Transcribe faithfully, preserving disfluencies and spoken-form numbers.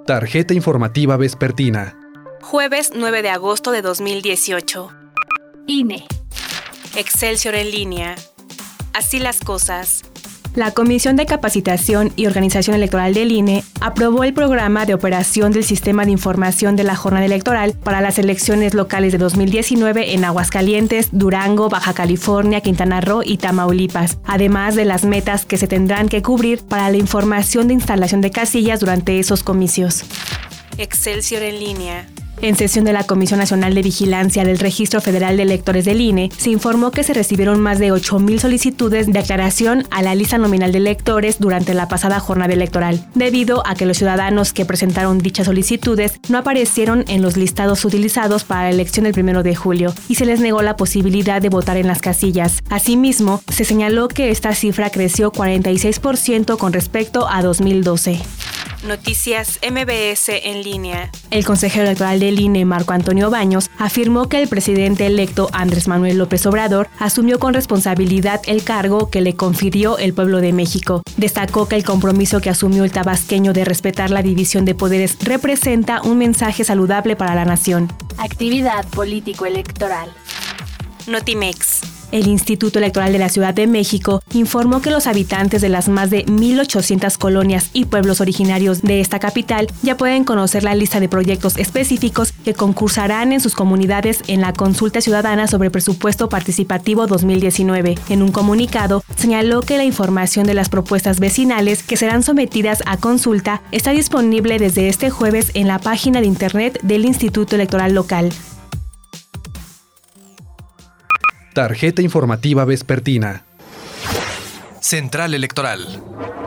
Tarjeta informativa vespertina. Jueves nueve de agosto de dos mil dieciocho. I N E. Excelsior en línea. Así las cosas. La Comisión de Capacitación y Organización Electoral del I N E aprobó el programa de operación del Sistema de Información de la Jornada Electoral para las elecciones locales de dos mil diecinueve en Aguascalientes, Durango, Baja California, Quintana Roo y Tamaulipas, además de las metas que se tendrán que cubrir para la información de instalación de casillas durante esos comicios. Excelsior en línea. En sesión de la Comisión Nacional de Vigilancia del Registro Federal de Electores del I N E, se informó que se recibieron más de ocho mil solicitudes de aclaración a la lista nominal de electores durante la pasada jornada electoral, debido a que los ciudadanos que presentaron dichas solicitudes no aparecieron en los listados utilizados para la elección del primero de julio y se les negó la posibilidad de votar en las casillas. Asimismo, se señaló que esta cifra creció cuarenta y seis por ciento con respecto a dos mil doce. Noticias M B S en línea. El consejero electoral del I N E, Marco Antonio Baños, afirmó que el presidente electo Andrés Manuel López Obrador asumió con responsabilidad el cargo que le confirió el pueblo de México. Destacó que el compromiso que asumió el tabasqueño de respetar la división de poderes representa un mensaje saludable para la nación. Actividad político-electoral. Notimex. El Instituto Electoral de la Ciudad de México informó que los habitantes de las más de mil ochocientas colonias y pueblos originarios de esta capital ya pueden conocer la lista de proyectos específicos que concursarán en sus comunidades en la consulta ciudadana sobre presupuesto participativo dos mil diecinueve. En un comunicado, señaló que la información de las propuestas vecinales que serán sometidas a consulta está disponible desde este jueves en la página de internet del Instituto Electoral local. Tarjeta informativa vespertina. Central Electoral.